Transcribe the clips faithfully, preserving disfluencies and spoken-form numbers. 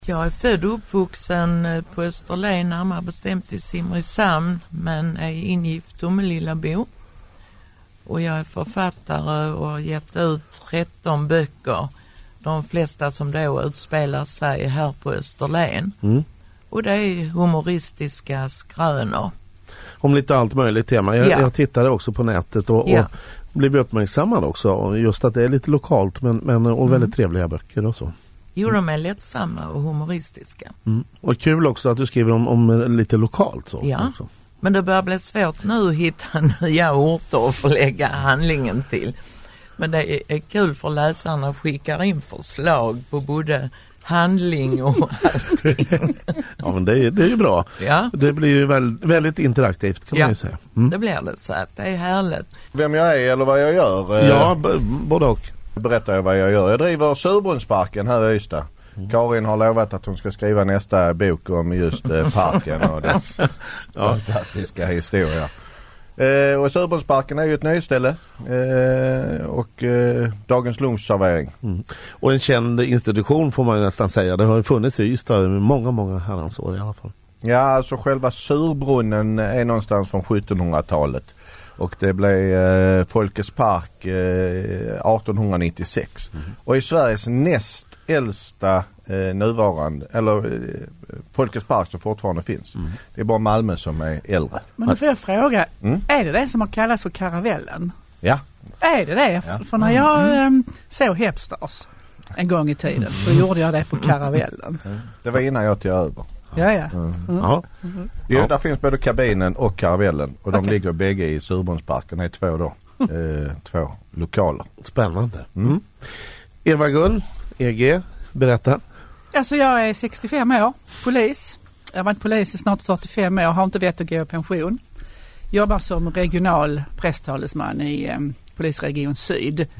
Jag är född och uppvuxen på Österlen, närmare bestämt i Simrishamn, men är ingift Tomelillabo. Och jag är författare och har gett ut tretton böcker. De flesta som då utspelar sig här på Österlen. Mm. Och det är humoristiska skrönor. Om lite allt möjligt tema. Jag, ja. jag tittade också på nätet och, ja. och blev uppmärksammad också. Just att det är lite lokalt men, men, och väldigt mm. trevliga böcker och så. Jo, de är lättsamma och humoristiska. Mm. Och kul också att du skriver om, om lite lokalt. Så, ja, också. Men det börjar bli svårt nu att hitta nya orter och förlägga handlingen till. Men det är, är kul för läsarna att skicka in förslag på både handling och allting. Ja, men det är, det är ju bra. Ja. Det blir ju väldigt, väldigt interaktivt kan ja. man ju säga. Mm. Det blir det så att det är härligt. Vem jag är eller vad jag gör? Ja, b- både och. Berättar jag vad jag gör. Jag driver Surbrunnsparken här i Ystad. Mm. Karin har lovat att hon ska skriva nästa bok om just eh, parken och dess ja. fantastiska historia. Eh, och Surbrunnsparken är ju ett nöjesställe eh, och eh, dagens lunchservering. Mm. Och en känd institution får man ju nästan säga. Det har ju funnits i Ystad med många, många herrans år i alla fall. Ja, alltså själva Surbrunnen är någonstans från sjuttonhundratalet. Och det blev eh, Folkets park eh, arton nittiosex. Mm. Och i Sveriges näst äldsta eh, nuvarande, eller eh, Folkets park som fortfarande finns. Mm. Det är bara Malmö som är äldre. Men då får jag fråga, mm? är det det som har kallats för Karavellen? Ja. Är det det? Ja. För när jag mm. eh, såg Hepstars en gång i tiden så gjorde jag det på Karavellen. Mm. Det var innan jag tog över. Ja, ja. Mm. Mm. ja. Mm. Jo, där finns både kabinen och Karavellen. Och de okay. ligger bägge i Surbrunnsparken. Det är två då. eh, två lokaler. Spännande. Mm. Eva-Gun, E G, berätta. Alltså jag är sextiofem år, polis. Jag har varit polis i snart fyrtiofem år, har inte vett att gå i pension. Jobbar som regional presstalesman i eh, polisregion Syd. Mm.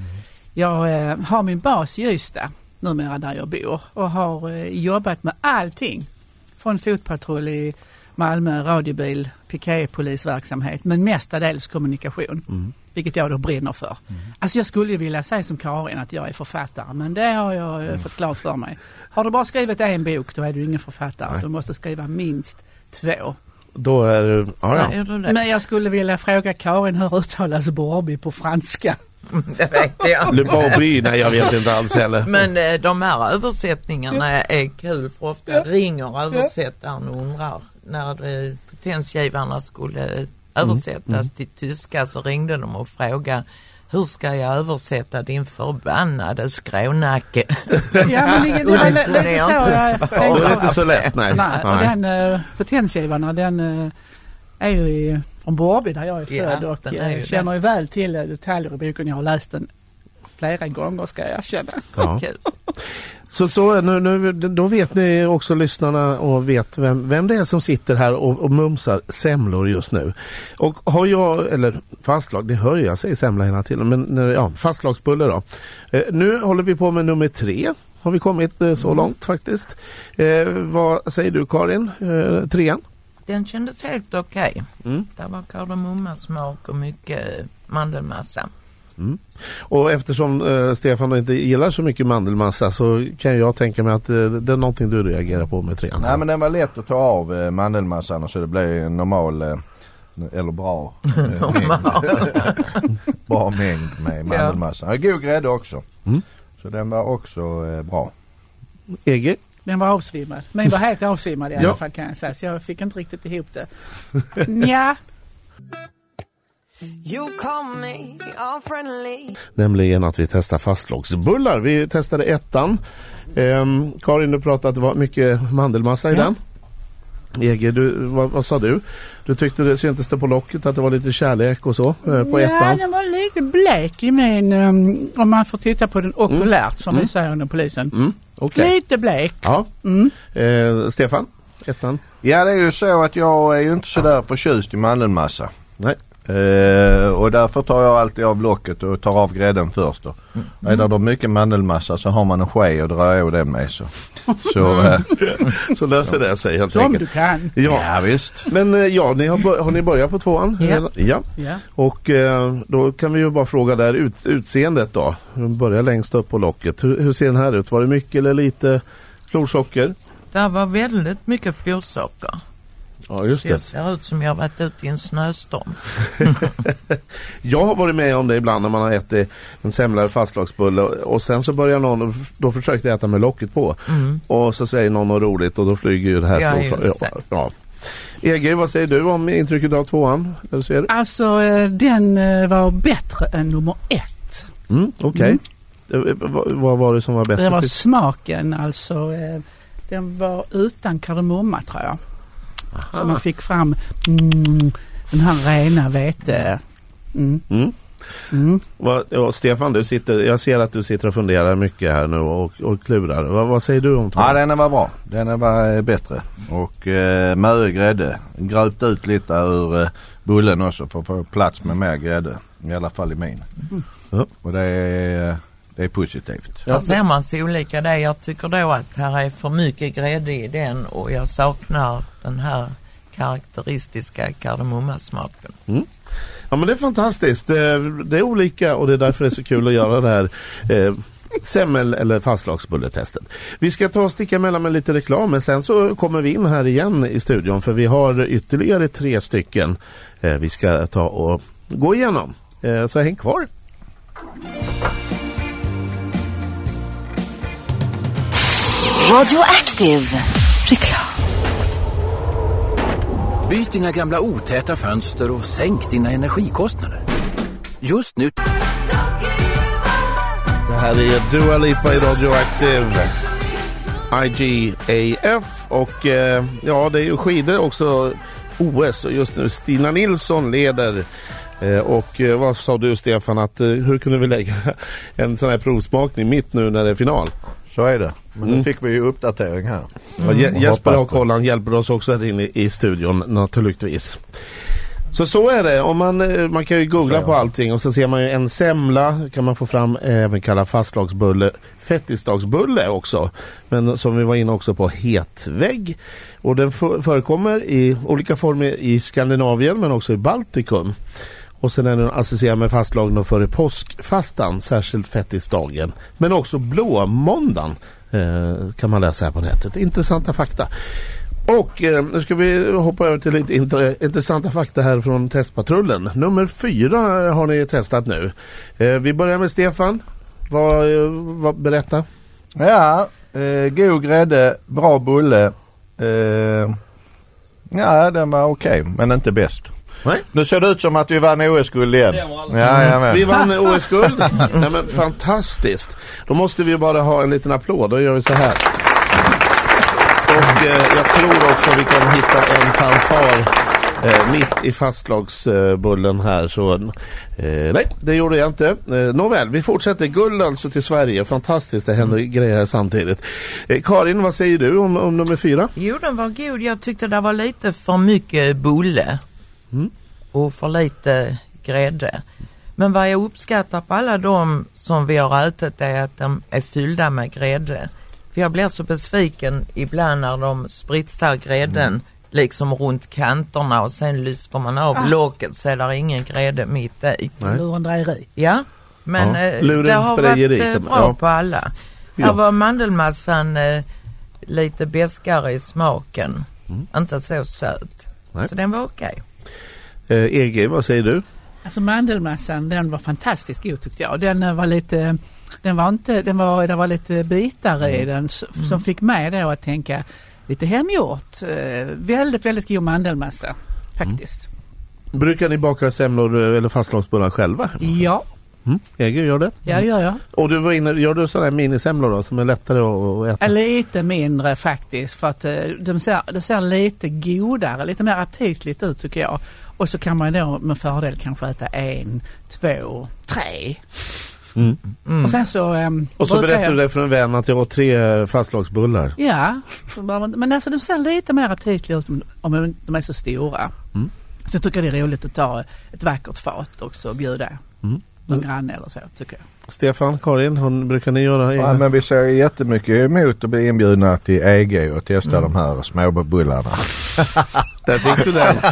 Jag eh, har min bas i Ystad, numera där jag bor. Och har eh, jobbat med allting. Från fotpatrull i Malmö, radiobil, piké-polisverksamhet. Men mestadels kommunikation. Mm. Vilket jag då brinner för. Mm. Alltså jag skulle ju vilja säga som Karin att jag är författare. Men det har jag mm. fått klart för mig. Har du bara skrivit en bok då är du ingen författare. Nej. Du måste skriva minst två. Då är du... Ja, ja. Är du men jag skulle vilja fråga Karin hur uttalas Borby på franska. Det vet jag. Le Borby, nej jag vet inte alls heller. Men eh, de här översättningarna är kul för ofta ja. ringer översättaren och undrar när det, potensgivarna skulle översättas mm. Mm. till tyska så ringde de och frågade hur ska jag översätta din förbannade skrånacke? Ja, men det, det, det, det, det, det är så. Det är inte så lätt, nej. Nej, nej. Den uh, potensgivarna, den uh, är ju i, från Borby där jag är född ja, och uh, känner ju väl till uh, detaljer i boken. Jag har läst den flera gånger ska jag erkänna. Ja. Så, så nu, nu, då vet ni också lyssnarna och vet vem, vem det är som sitter här och, och mumsar semlor just nu. Och har jag, eller fastlag, det hör jag säger semla hela tiden, men ja, fastlagsbulle då. Eh, nu håller vi på med nummer tre. Har vi kommit eh, så mm. långt faktiskt. Eh, vad säger du Karin? Eh, trean? Den kändes helt okej. Okay. Mm. Det var kardemummasmak och mycket mandelmassa. Mm. Och eftersom eh, Stefan inte gillar så mycket mandelmassa så kan jag tänka mig att eh, det är någonting du reagerar på med trean. Nej, men den var lätt att ta av eh, mandelmassan så det blev en normal eh, eller bra eh, mängd, bra mängd med mandelmassan. Ja. God grädde också. Mm. Så den var också eh, bra. E G? Den var avsvimmad. Men var helt avsvimmad i alla ja. fall kan jag säga. Så jag fick inte riktigt ihop det. Nja. You call me all friendly. Nämligen att vi testar fastlagsbullar. Vi testade ettan. Ehm, Karin, du pratade att det var mycket mandelmassa i ja. den. Ege, du, vad, vad sa du? Du tyckte det syntes det på locket att det var lite kärlek och så eh, på ja, ettan. Ja, den var lite blek i min, um, om man får titta på den okulärt mm. som mm. vi säger under polisen. Mm. Okay. Lite blek. Ja. Mm. Eh, Stefan, ettan. Ja, det är ju så att jag är ju inte så där förtjust i mandelmassa. Nej. Uh, och därför tar jag alltid av locket och tar av grädden först då. Mm. Är det då mycket mandelmassa så har man en ske och drar jag den med så. Så, uh, så löser det sig helt som enkelt. Du kan. Ja, ja visst. Men uh, ja, ni har, bör- har ni börjat på tvåan? Yeah. Ja. Yeah. Och uh, då kan vi ju bara fråga där ut, utseendet då. Vi börjar längst upp på locket. Hur, hur ser den här ut? Var det mycket eller lite florsocker? Det var väldigt mycket florsocker. Ja, just Så det. jag ser ut som jag har varit ute i en snöstorm. Jag har varit med om det ibland när man har ätit en semla eller fastlagsbulle och sen så börjar någon, då försökte jag äta med locket på. Mm. Och så säger någon något roligt och då flyger ju det här. Ja, från, just det. ja, ja. E G, vad säger du om intrycket av tvåan? Eller ser du? Alltså eh, den eh, var bättre än nummer ett. Mm, Okej. Okay. Vad, vad var det som var bättre? Det var smaken, alltså eh, den var utan kardemumma tror jag. Aha. Så man fick fram mm, den här rena vete. Mm. Mm. Mm. Vad, ja, Stefan, du sitter, jag ser att du sitter och funderar mycket här nu och, och klurar. Vad, vad säger du om tvåan? Ja, den var bra. Den var bättre. Och eh, med grädde. Gröpt ut lite ur eh, bullen också för att få plats med mer grädde. I alla fall i min. Mm. Ja. Och det är, det är positivt. Där ser man så olika det. Jag tycker då att här är för mycket grädde i den och jag saknar den här karaktäristiska kardemummasmaken. Mm. Ja, men det är fantastiskt. Det är olika och det är därför det är så kul att göra det här eh, semmel- eller fastlagsbulletestet. Vi ska ta och sticka emellan med lite reklam, men sen så kommer vi in här igen i studion för vi har ytterligare tre stycken eh, vi ska ta och gå igenom. Eh, så häng kvar. Radioaktiv reklam. Byt dina gamla otäta fönster och sänk dina energikostnader. Just nu. Det här är Dua Lipa i Radioaktiv I G A F och eh, ja, det är ju skidor också O S och just nu Stina Nilsson leder. Eh, och eh, vad sa du Stefan, att eh, hur kunde vi lägga en sån här provsmakning mitt nu när det är final? Så är det. Men Mm. nu fick vi ju uppdatering här. Mm. Ja, Je- Jesper och på. Colin hjälper oss också här inne i studion naturligtvis. Så så är det. Om man, eh, man kan ju googla Så. på allting och så ser man ju en semla kan man få fram eh, även kallad fastlagsbulle, fettisdagsbulle också. Men som vi var inne också på hetvägg. Och den f- förekommer i olika former i Skandinavien men också i Baltikum. Och sen är den associerad med fastlagd före påskfastan, särskilt fettisdagen. Men också blåmåndagen eh, kan man läsa här på nätet. Intressanta fakta. Och eh, nu ska vi hoppa över till lite inter- intressanta fakta här från testpatrullen. Nummer fyra har ni testat nu. Eh, vi börjar med Stefan. Vad, eh, vad berätta? Ja, eh, god grädde, bra bulle. Eh, ja, den var okej, okay, men inte bäst. Nej. Nu ser det ut som att vi vann O S-guld igen. Ja, ja, men. Vi vann O S-guld. Nej, men fantastiskt. Då måste vi bara ha en liten applåd. Då gör vi så här. Och eh, jag tror också vi kan hitta en fanfar eh, mitt i fastlagsbullen eh, här. Så eh, nej, det gjorde jag inte. Eh, nåväl, vi fortsätter. Guld alltså till Sverige. Fantastiskt, det händer mm. grejer samtidigt. Eh, Karin, vad säger du om, om nummer fyra? Jo, den var god. Jag tyckte det var lite för mycket bulle. Mm. Och för lite grädde. Men vad jag uppskattar på alla de som vi har ätit är att de är fyllda med grädde. För jag blir så besviken ibland när de spritsar grädden mm. liksom runt kanterna och sen lyfter man av ah. locket så är det ingen grädde mitt i. Lurendrejeri. Ja, men ja. eh, det har varit eh, bra ja. på alla. Ja. Här var mandelmassan eh, lite beskare i smaken. Mm. Inte så söt. Nej. Så den var okej. Okay. E G, vad säger du? Alltså mandelmassan, den var fantastiskt god tyckte jag. Den var lite, den var inte, den var, det var lite bitar i den som mm. fick mig då att tänka lite hemgjort. Eh, väldigt, väldigt god mandelmassa faktiskt. Mm. Brukar ni baka semlor eller fastlagsbullar själva? Ja. Mm. E G, gör det? Ja, det gör jag. Och du var inne, gör du sådana minisemlor då som är lättare att äta? Lite mindre faktiskt för att de ser, det ser lite godare, lite mer aptitligt ut tycker jag. Och så kan man då med fördel kanske äta en, två, tre. Mm. Mm. Och sen så... Um, och så berättar jag... du det för en vän att jag har tre fastlagsbullar. Ja, men alltså de ser lite mer aptitliga ut om de är så stora. Mm. Så jag tycker det är roligt att ta ett vackert fat också och bjuda mm. någon granne eller så tycker jag. Stefan, Karin, hon, brukar ni göra? Ja, men vi ser jättemycket emot att bli inbjudna till E G och testa mm. de här småbullarna. Där fick du den.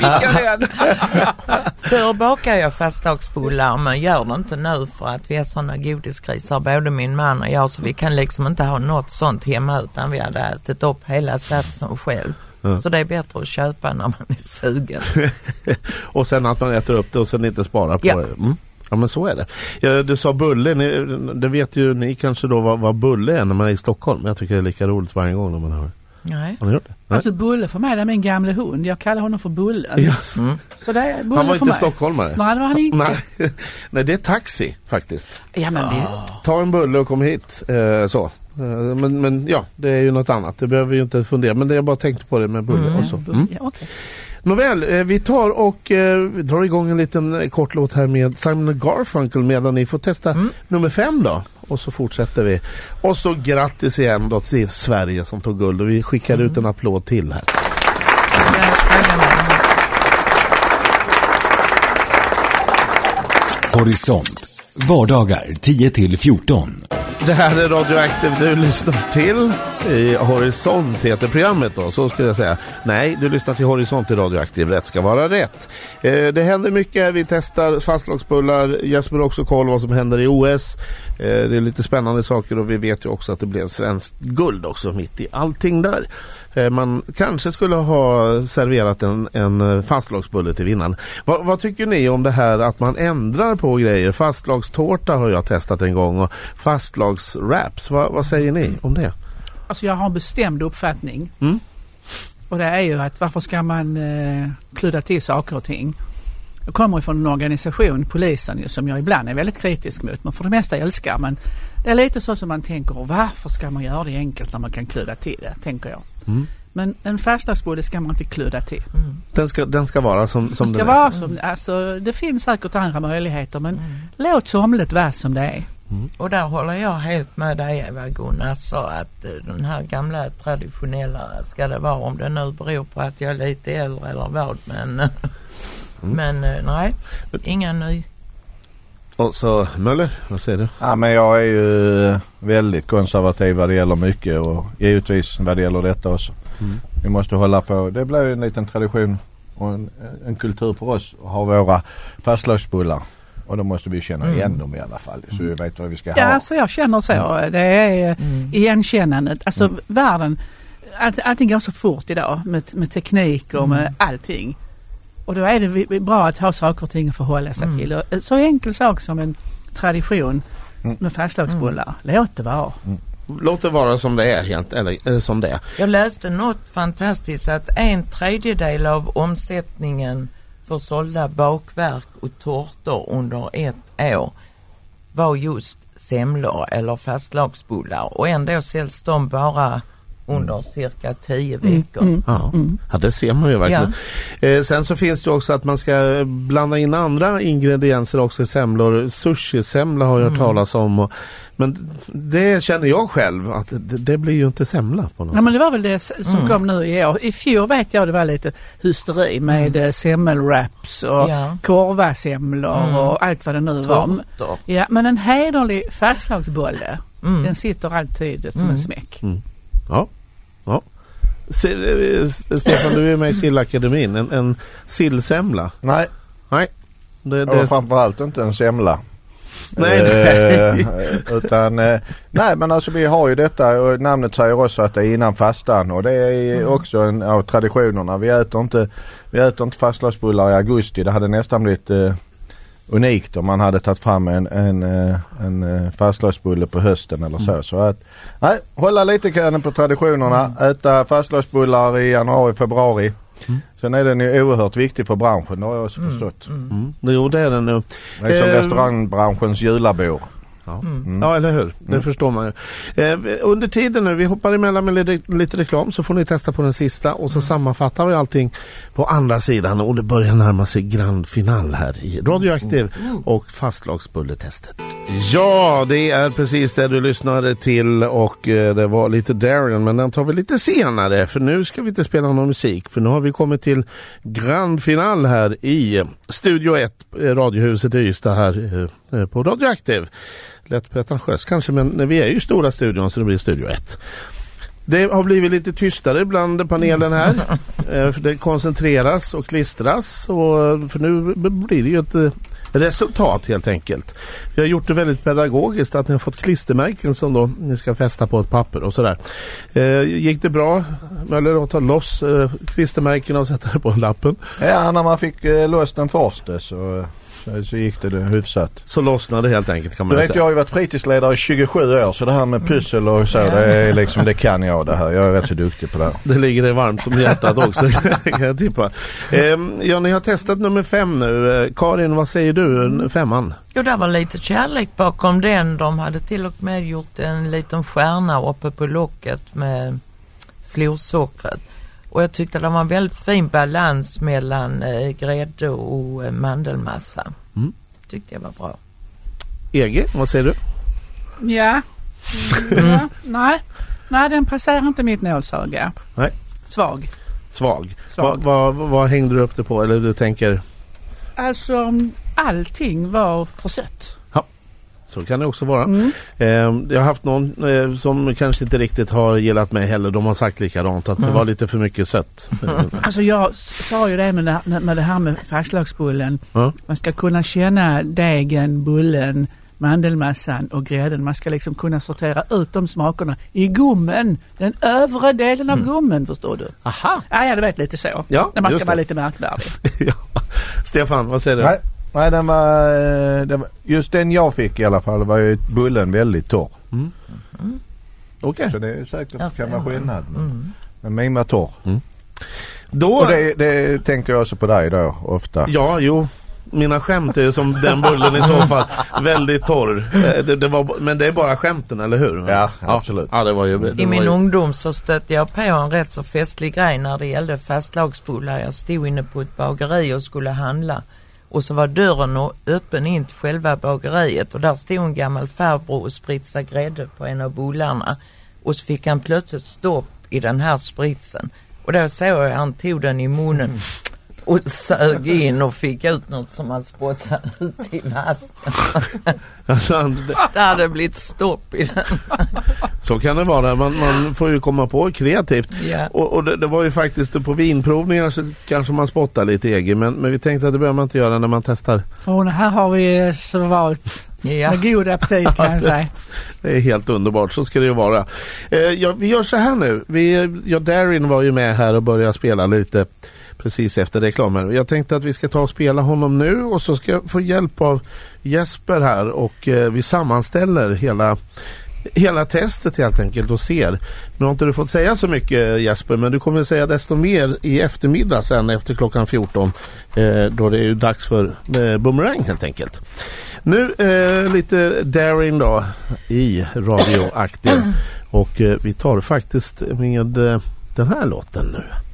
Förr bakade jag fastlagsbullar, men gör det inte nu för att vi är sådana godiskrisar, både min man och jag, så vi kan liksom inte ha något sånt hemma utan vi hade ätit upp hela satsen själv. Ja. Så det är bättre att köpa när man är sugen. Och sen att man äter upp det och sen inte sparar på ja. det. Mm. Ja, men så är det. Ja, du sa bulle, ni, det vet ju ni kanske då vad, vad bulle är när man är i Stockholm. Jag tycker det är lika roligt varje gång när man hör. Nej. Har ni gjort det? Nej. Alltså Bulle för mig, det är min gamla hund. Jag kallar honom för Bullen. Yes. Mm. Så det är Bulle han var för inte mig. stockholmare. Nej, det var han inte. Nej. Nej, det är taxi faktiskt. Ja, men vi... Ta en bulle och kom hit. Eh, så. Eh, men, men ja, det är ju något annat. Det behöver vi ju inte fundera. Men det jag bara tänkte på det med bulle mm. och så. Mm. Ja, okay. Nåväl, eh, vi tar och eh, vi drar igång en liten eh, kort låt här med Simon Garfunkel medan ni får testa mm. nummer fem då. Och så fortsätter vi. Och så grattis igen då till Sverige som tog guld. Och vi skickar mm. ut en applåd till här. Horisont. Vardagar tio till fjorton. Det här är Radioaktiv du lyssnar till i Horisont heter programmet då, så ska jag säga. Nej, du lyssnar till Horisont i Radioaktiv, rätt ska vara rätt. Eh, det händer mycket, vi testar fastlagsbullar, Jesper också koll vad som händer i O S. Eh, det är lite spännande saker och vi vet ju också att det blev svenskt guld också mitt i allting där. Eh, man kanske skulle ha serverat en, en fastlagsbulle till vinnaren. Va, vad tycker ni om det här att man ändrar på grejer? Fastlagstårta har jag testat en gång och fastlagswraps, va, vad säger ni om det? Alltså jag har en bestämd uppfattning. Mm. Och det är ju att varför ska man eh, kludda till saker och ting? Jag kommer från en organisation, polisen, ju, som jag ibland är väldigt kritisk mot. Men för det mesta älskar. Men det är lite så som man tänker, varför ska man göra det enkelt när man kan kludda till det, tänker jag. Mm. Men en fastlagsbulle ska man inte kludda till. Mm. Den, ska, den ska vara som, som den ska den vara är. Som, alltså, det finns säkert andra möjligheter, men mm. låt somligt vara som det är. Mm. Och där håller jag helt med dig, Eva Gunnar, så att den här gamla traditionella ska det vara, om det nu beror på att jag är lite äldre eller vad, men, mm. men nej, inga ny. Och så Möller, vad säger du? Ja, men jag är ju väldigt konservativ vad det gäller mycket och givetvis vad det gäller detta också. Mm. Vi måste hålla på, det blir ju en liten tradition och en, en kultur för oss att ha våra fastlagsbullar. Och då måste vi känna igen mm. dem i alla fall. Så vi vet vad vi ska ja, ha. Ja, alltså jag känner så. Mm. Det är mm. igenkännandet. Alltså mm. världen, all, allting går så fort idag med, med teknik och med mm. allting. Och då är det bra att ha saker och ting att förhålla sig mm. till. Och så enkel sak som en tradition mm. med fastlagsbullar. Mm. Låt det vara. Mm. Låt det vara som det är helt, eller, eller som det är. Jag läste något fantastiskt att en tredjedel av omsättningen för sålda bakverk och tårtor under ett år var just semlor eller fastlagsbullar, och ändå säljs de bara under cirka tio veckor. Mm, mm, ja. Mm. ja, det ser man ju verkligen. Ja. Eh, sen så finns det också att man ska blanda in andra ingredienser också i semlor. Sushi-semla har jag hört mm. talas om. Och, men det känner jag själv att det, det blir ju inte semla på något ja, sätt. Men det var väl det som mm. kom nu i år. I fjol vet jag det var lite hysteri med mm. semmelwraps och ja. korvasemlor mm. och allt vad det nu var. Ja, men en hederlig fastlagsbolle, mm. den sitter alltid som mm. en smäck. Mm. Ja. Ja. Stefan, du är med i Sillakademin. En, en sillsemla? Nej. Nej. Det, det... Och framförallt inte en semla. Nej, nej. Eh, utan, eh, nej, men alltså vi har ju detta, och namnet säger också att det är innan fastan, och det är mm. också en av traditionerna. Vi äter inte, vi äter inte fastlagsbullar i augusti. Det hade nästan blivit eh, unikt om man hade tagit fram en, en, en, en fastlagsbulle på hösten eller så. Mm. Så att, nej, hålla lite grann på traditionerna. Mm. Äta fastlagsbullar i januari, februari. Mm. Sen är den ju oerhört viktig för branschen, det har jag också mm. förstått. Mm. Mm. Jo, det är den nu. Det är som eh, restaurangbranschens julabord. Ja. Mm. ja, eller hur? Det mm. förstår man ju. Eh, under tiden nu, vi hoppar emellan med lite, lite reklam, så får ni testa på den sista och så mm. sammanfattar vi allting på andra sidan, och det börjar närma sig grand final här i Radioaktiv mm. och fastlagsbulletestet. Ja, det är precis det du lyssnade till, och eh, det var lite Darien, men den tar vi lite senare, för nu ska vi inte spela någon musik, för nu har vi kommit till grand final här i Studio ett, Radiohuset i Ystad här eh, på Radioaktiv. Lätt pretentiöst kanske, men vi är ju stora studion, så det blir Studio ett. Det har blivit lite tystare bland panelen här. eh, för det koncentreras och klistras. Och, för nu blir det ju ett eh, resultat helt enkelt. Vi har gjort det väldigt pedagogiskt att ni har fått klistermärken som då ni ska fästa på ett papper och sådär. Eh, gick det bra, Möller, att ta loss eh, klistermärken och sätta det på lappen? Ja, när man fick eh, loss den första så... Så gick det, det hyfsat. Så lossnade helt enkelt kan man du vet, säga. jag har ju varit fritidsledare i tjugosju år så det här med pussel och så, det är liksom, det kan jag det här. Jag är rätt så duktig på det här. Det ligger det varmt om hjärtat också kan jag tippa. Eh, ja, ni har testat nummer fem nu. Eh, Karin, vad säger du? Femman? Jo, det var lite kärlek bakom den. De hade till och med gjort en liten stjärna uppe på locket med florsockret. Och jag tyckte det var en väldigt fin balans mellan eh, grädde och eh, mandelmassa. Mm. Tyckte jag var bra. E G, vad säger du? Ja. Mm. ja. Nej. Nej, den passerar inte mitt nålsöga. Nej. Svag. Svag. Svag. Vad va, va hängde du upp det på? Eller du tänker? Alltså, allting var för sött. Så kan det också vara. Mm. Eh, jag har haft någon eh, som kanske inte riktigt har gillat mig heller. De har sagt likadant att mm. det var lite för mycket sött. Alltså jag sa ju det med det, med det här med färgslagsbullen. Mm. Man ska kunna känna degen, bullen, mandelmassan och grädden. Man ska liksom kunna sortera ut de smakerna i gommen. Den övre delen av mm. gommen, förstår du? Aha. Ja, jag vet lite så. Ja, när man ska det. vara lite märkvärdig. ja. Stefan, vad säger du? Nej. Nej, den var, den var, just den jag fick i alla fall var ju bullen väldigt torr. Mm. Mm. Okej. Okay. Så det är säkert att kan vara skillnad. Mm. Men min var torr. Mm. Då... Och det, det tänker jag också på dig då, ofta. Ja, jo. Mina skämt är ju som den bullen i så fall väldigt torr. Det, det var, men det är bara skämten, eller hur? Ja, absolut. Ja, det var ju, det I var min ju... ungdom så stötte jag på en rätt så festlig grej när det gällde fastlagsbullar. Jag stod inne på ett bageri och skulle handla. Och så var dörren öppen in till själva bageriet och där stod en gammal farbror och spritsade grädde på en av bullarna. Och så fick han plötsligt stopp i den här spritsen. Och då såg jag han tog den i munnen och sög in och fick ut något som han spottade ut i vasken. Alltså, det... det hade blivit stopp i den. Så kan det vara. Man, man får ju komma på kreativt. Yeah. Och, och det, det var ju faktiskt på vinprovningar så kanske man spottar lite egen. Men, men vi tänkte att det behöver man inte göra när man testar. Och här har vi så valt yeah. med god aptit kan jag säga. Det är helt underbart, så ska det ju vara. Eh, ja, vi gör så här nu. Vi, ja, Darin var ju med här och började spela lite precis efter reklamen. Jag tänkte att vi ska ta och spela honom nu och så ska jag få hjälp av Jesper här och eh, vi sammanställer hela hela testet helt enkelt och ser. Nu har inte du fått säga så mycket, Jesper, men du kommer att säga desto mer i eftermiddag sen efter klockan fjorton eh, då det är ju dags för eh, Boomerang helt enkelt. Nu eh, lite Darin då i radioaktiv och eh, vi tar faktiskt med eh, den här låten nu.